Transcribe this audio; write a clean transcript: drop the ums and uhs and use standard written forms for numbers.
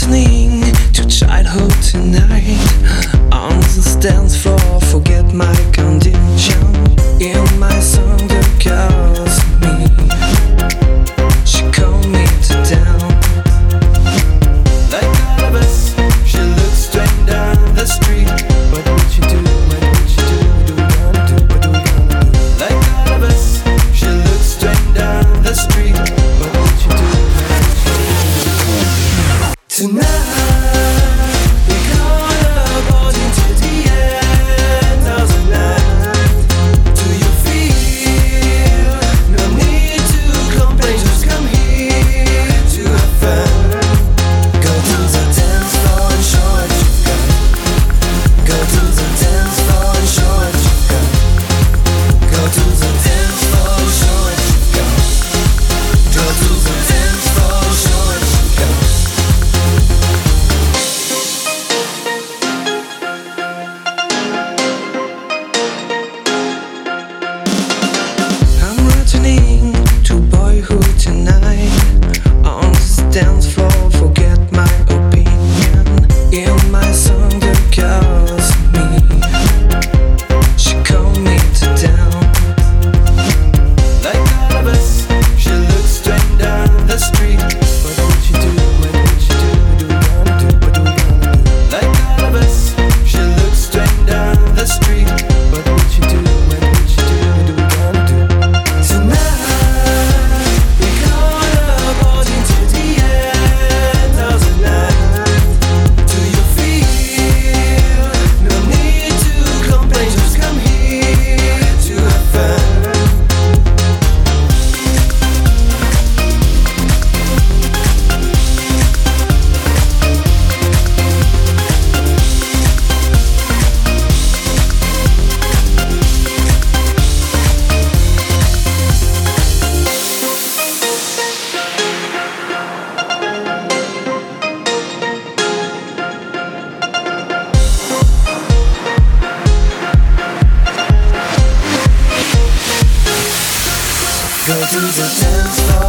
returning to childhood tonight. On the dance floor, forget my condition. In my song, the calls me. She called me to down. Like all of us, she looks straight down the street. What would she do? What would she do? Do we gonna do? What do we gonna do? Like all of us, she looks straight down the street. What would she do? Tonight we're gonna party till the end of the night. Do you feel? No need to complain, just come here to have fun. Go to the dance floor and show what you got. Go to the dance floor and show what you got. Go to the dance floor and show what you got. Go to the dance floor and show what you got. I'm returning to boyhood tonight. On this dance floor, forget my opinion. In my song, the calls me. She called me to down. Like all of us, she looks straight down the street. What would she do? What would she do? Do we gonna do? What do we gonna do? Like all of us, she looks straight down the street. What would she do? What would she do? Do we gonna do? Tonight we're gonna party till the end of the night. Do you feel? No need to complain, just come here to have fun. Go to the dance floor